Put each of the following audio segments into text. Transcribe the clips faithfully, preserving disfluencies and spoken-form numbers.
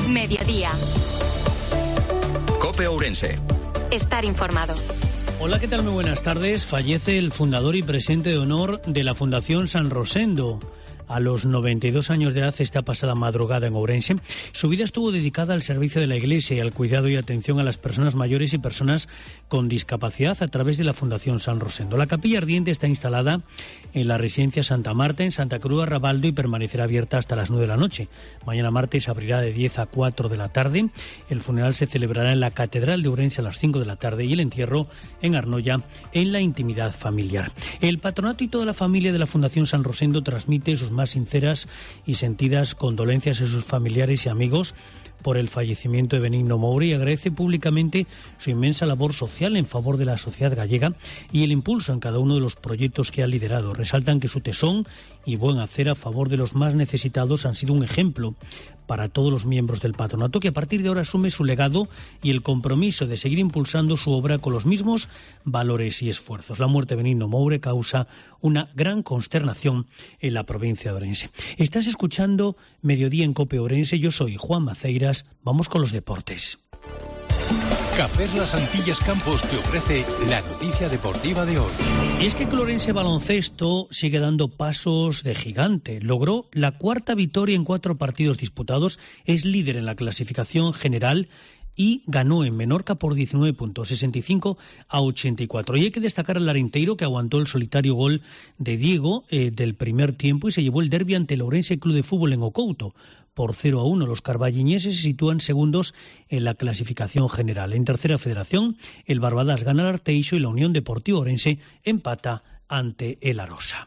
Mediodía. COPE Ourense. Estar informado. Hola, ¿qué tal? Muy buenas tardes. Fallece el fundador y presidente de honor de la Fundación San Rosendo. A los noventa y dos años de edad, esta pasada madrugada en Ourense, su vida estuvo dedicada al servicio de la Iglesia y al cuidado y atención a las personas mayores y personas con discapacidad a través de la Fundación San Rosendo. La capilla ardiente está instalada en la residencia Santa Marta, en Santa Cruz, Rabaldo, y permanecerá abierta hasta las nueve de la noche. Mañana martes abrirá de diez a cuatro de la tarde. El funeral se celebrará en la Catedral de Ourense a las cinco de la tarde y el entierro en Arnoya, en la intimidad familiar. El patronato y toda la familia de la Fundación San Rosendo transmite sus más sinceras y sentidas condolencias a sus familiares y amigos por el fallecimiento de Benigno Moure y agradece públicamente su inmensa labor social en favor de la sociedad gallega y el impulso en cada uno de los proyectos que ha liderado. Resaltan que su tesón y buen hacer a favor de los más necesitados han sido un ejemplo para todos los miembros del patronato, que a partir de ahora asume su legado y el compromiso de seguir impulsando su obra con los mismos valores y esfuerzos. La muerte de Benigno Moure causa una gran consternación en la provincia de Ourense. Estás escuchando Mediodía en COPE Ourense. Yo soy Juan Maceiras. Vamos con los deportes. Cafés Las Antillas Campos te ofrece la noticia deportiva de hoy. Y es que el Ourense Baloncesto sigue dando pasos de gigante. Logró la cuarta victoria en cuatro partidos disputados, es líder en la clasificación general y ganó en Menorca por diecinueve puntos, sesenta y cinco a ochenta y cuatro. Y hay que destacar al Arenteiro, que aguantó el solitario gol de Diego eh, del primer tiempo y se llevó el derbi ante el Ourense Club de Fútbol en Ocouto. Por cero a uno, los carballiñeses se sitúan segundos en la clasificación general. En tercera federación, el Barbadas gana al Arteixo y la Unión Deportiva Ourense empata ante el Arosa.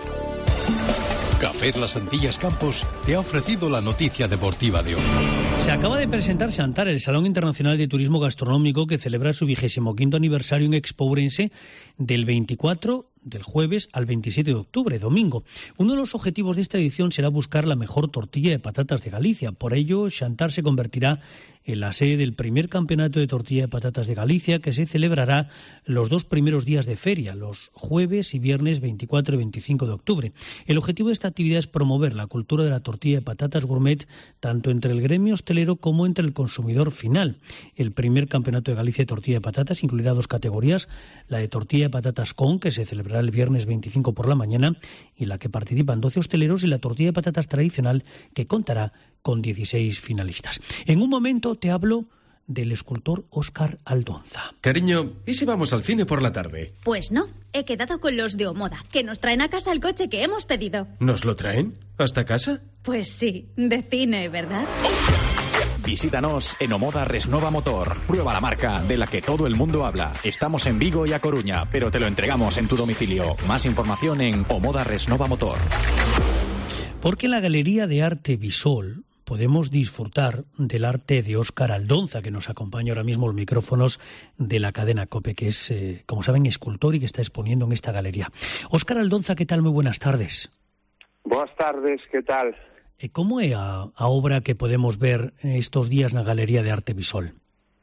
Café Las Antillas Campos te ha ofrecido la noticia deportiva de hoy. Se acaba de presentar Xantar, el Salón Internacional de Turismo Gastronómico, que celebra su vigésimo quinto aniversario en Expo Ourense del veinticuatro del jueves al veintisiete de octubre, domingo. Uno de los objetivos de esta edición será buscar la mejor tortilla de patatas de Galicia. Por ello, Xantar se convertirá en la sede del primer campeonato de tortilla de patatas de Galicia, que se celebrará los dos primeros días de feria, los jueves y viernes veinticuatro y veinticinco de octubre. El objetivo de esta actividad es promover la cultura de la tortilla de patatas gourmet, tanto entre el gremio hostelero como entre el consumidor final. El primer campeonato de Galicia de tortilla de patatas incluirá dos categorías, la de tortilla de patatas con, que se celebrará el viernes veinticinco por la mañana, y la que participan doce hosteleros, y la tortilla de patatas tradicional, que contará con dieciséis finalistas. En un momento te hablo del escultor Óscar Aldonza. Cariño, ¿y si vamos al cine por la tarde? Pues no, he quedado con los de Omoda, que nos traen a casa el coche que hemos pedido. ¿Nos lo traen? ¿Hasta casa? Pues sí, de cine, ¿verdad? Visítanos en Omoda Resnova Motor. Prueba la marca de la que todo el mundo habla. Estamos en Vigo y A Coruña, pero te lo entregamos en tu domicilio. Más información en Omoda Resnova Motor. Porque en la Galería de Arte Bisol podemos disfrutar del arte de Óscar Aldonza, que nos acompaña ahora mismo los micrófonos de la cadena COPE, que es, eh, como saben, escultor y que está exponiendo en esta galería. Óscar Aldonza, ¿qué tal? Muy buenas tardes. Buenas tardes, ¿qué tal? Como é a, a obra que podemos ver estos días na Galería de Arte Bisol?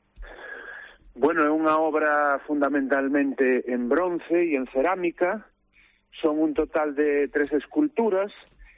Bueno, é unha obra fundamentalmente en bronce e en cerámica. Son un total de tres esculturas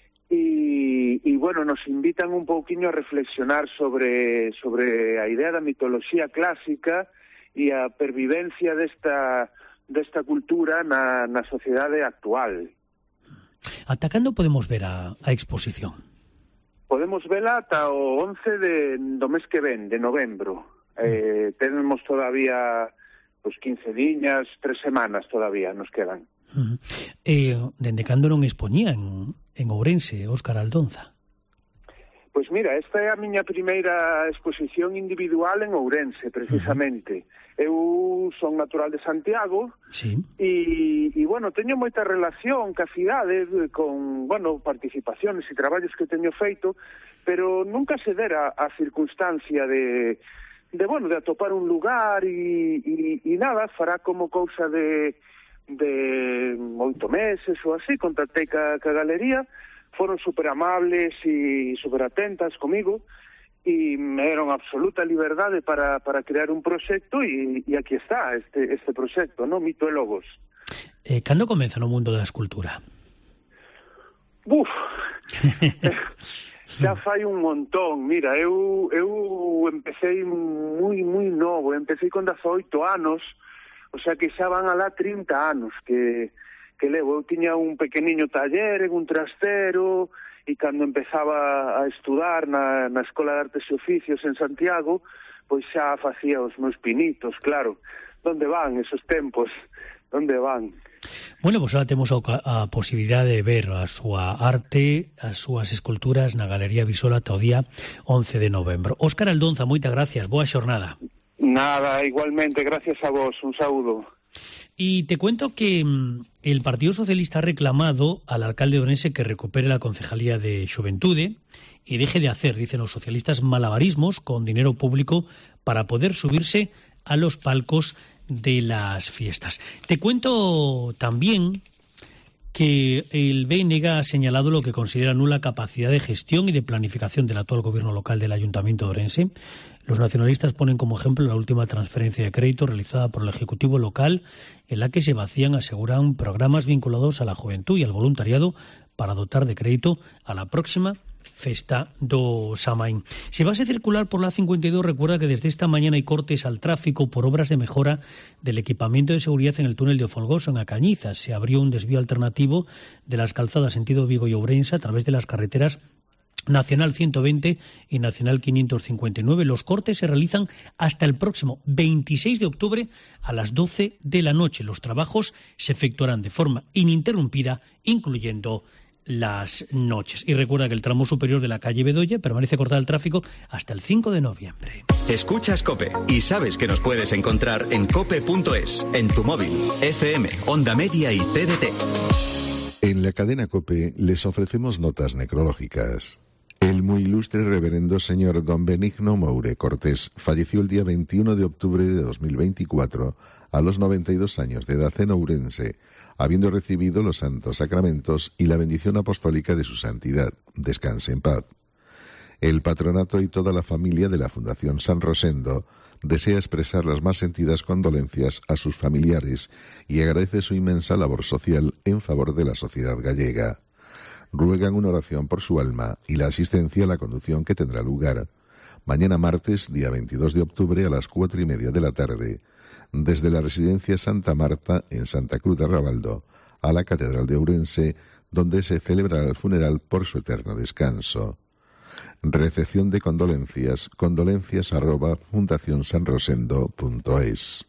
e, e bueno, nos invitan un pouquiño a reflexionar sobre, sobre a idea da mitoloxía clásica e a pervivencia desta, desta cultura na, na sociedade actual. Ata cando podemos ver a, a exposición? Podemos vela ata o once de, do mes que ven, de novembro. Eh, tenemos todavía pues, quince diñas, tres semanas todavía nos quedan. Uh-huh. Eh, dende cando non expoñía en, en Ourense, Óscar Aldonza? Pois mira, esta é a miña primeira exposición individual en Ourense, precisamente. Uh-huh. Eu son natural de Santiago, sí. e, e, bueno, teño moita relación ca cidade con, bueno, participaciones e traballos que teño feito, pero nunca se dera a circunstancia de, de bueno, de atopar un lugar e, e, e nada, fará como cousa de, de oito meses ou así, contactei ca, ca galería, foron super amables e super atentas comigo, e me deron absoluta liberdade para, para crear un proxecto e, e aquí está este, este proxecto, no? Mito e Logos. Eh, cando comeza no mundo da escultura? Buf! Xa fai un montón. Mira, eu, eu empecé moi, moi novo. Empecé con dezaoito anos, o sea que xa van alá trinta anos que, que levo. Eu tiña un pequeniño taller en un trastero, e cando empezaba a estudar na, na Escola de Artes e Oficios en Santiago, pois xa facía os meus pinitos, claro. Donde van esos tempos? Donde van? Bueno, pois ahora temos a, a posibilidade de ver a súa arte, as súas esculturas na Galería Visola ata o día once de novembro. Óscar Aldonza, moitas gracias, boa xornada. Nada, igualmente, gracias a vos, un saúdo. Y te cuento que mmm, el Partido Socialista ha reclamado al alcalde de Ourense que recupere la concejalía de Xuventude y deje de hacer, dicen los socialistas, malabarismos con dinero público para poder subirse a los palcos de las fiestas. Te cuento también que el B N G ha señalado lo que considera nula capacidad de gestión y de planificación del actual gobierno local del Ayuntamiento de Ourense. Los nacionalistas ponen como ejemplo la última transferencia de crédito realizada por el Ejecutivo local, en la que se vacían, aseguran, programas vinculados a la juventud y al voluntariado para dotar de crédito a la próxima Festa do Samaín. Si vas a circular por la cincuenta y dos, recuerda que desde esta mañana hay cortes al tráfico por obras de mejora del equipamiento de seguridad en el túnel de Folgoso, en A Cañizas. Se abrió un desvío alternativo de las calzadas sentido Vigo y Ourense a través de las carreteras Nacional ciento veinte y Nacional quinientos cincuenta y nueve. Los cortes se realizan hasta el próximo veintiséis de octubre a las doce de la noche. Los trabajos se efectuarán de forma ininterrumpida, incluyendo las noches. Y recuerda que el tramo superior de la calle Bedoya permanece cortado el tráfico hasta el cinco de noviembre. Escuchas COPE y sabes que nos puedes encontrar en cope punto es, en tu móvil, F M, Onda Media y T D T. En la cadena COPE les ofrecemos notas necrológicas. El muy ilustre reverendo señor don Benigno Moure Cortés falleció el día veintiuno de octubre de dos mil veinticuatro a los noventa y dos años de edad en Ourense, habiendo recibido los santos sacramentos y la bendición apostólica de su santidad. Descanse en paz. El patronato y toda la familia de la Fundación San Rosendo desea expresar las más sentidas condolencias a sus familiares y agradece su inmensa labor social en favor de la sociedad gallega. Ruegan una oración por su alma y la asistencia a la conducción que tendrá lugar mañana martes, día veintidós de octubre, a las cuatro y media de la tarde, desde la residencia Santa Marta en Santa Cruz de Rabaldo a la Catedral de Ourense, donde se celebrará el funeral por su eterno descanso. Recepción de condolencias, condolencias arroba fundacionsanrosendo punto es.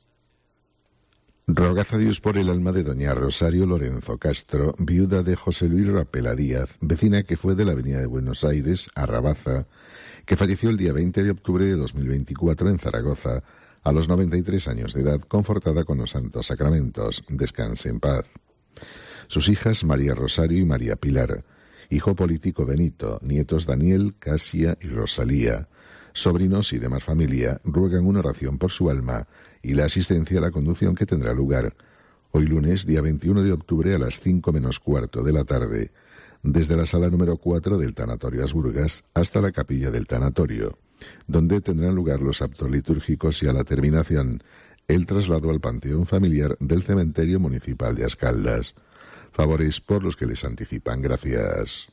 Rogad a Dios por el alma de doña Rosario Lorenzo Castro, viuda de José Luis Rapela Díaz, vecina que fue de la avenida de Buenos Aires, Arrabaza, que falleció el día veinte de octubre de dos mil veinticuatro en Zaragoza, a los noventa y tres años de edad, confortada con los santos sacramentos. Descanse en paz. Sus hijas María Rosario y María Pilar, hijo político Benito, nietos Daniel, Casia y Rosalía, sobrinos y demás familia, ruegan una oración por su alma y la asistencia a la conducción que tendrá lugar hoy lunes, día veintiuno de octubre, a las cinco menos cuarto de la tarde, desde la sala número cuatro del Tanatorio Asburgas hasta la capilla del Tanatorio, donde tendrán lugar los actos litúrgicos y a la terminación el traslado al panteón familiar del cementerio municipal de Ascaldas. Favores por los que les anticipan. Gracias.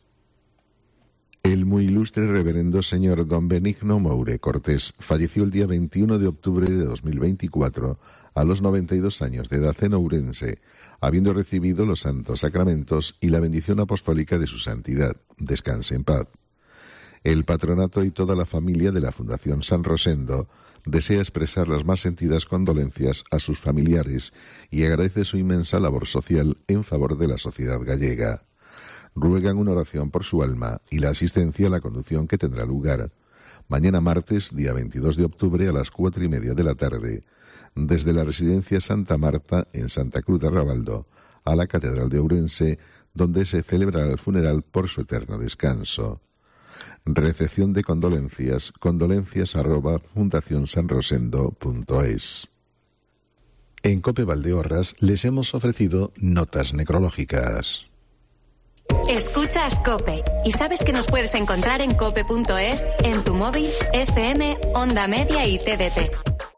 El muy ilustre reverendo señor don Benigno Moure Cortés falleció el día veintiuno de octubre de dos mil veinticuatro a los noventa y dos años de edad en Ourense, habiendo recibido los santos sacramentos y la bendición apostólica de su santidad. Descanse en paz. El patronato y toda la familia de la Fundación San Rosendo desea expresar las más sentidas condolencias a sus familiares y agradece su inmensa labor social en favor de la sociedad gallega. Ruegan una oración por su alma y la asistencia a la conducción que tendrá lugar mañana martes, día veintidós de octubre, a las cuatro y media de la tarde, desde la residencia Santa Marta en Santa Cruz de Rabaldo a la Catedral de Ourense, donde se celebrará el funeral por su eterno descanso. Recepción de condolencias, condolencias arroba fundacionsanrosendo punto es. En COPE Valdeorras les hemos ofrecido notas necrológicas. Escuchas COPE y sabes que nos puedes encontrar en cope punto es, en tu móvil, F M, Onda Media y T D T.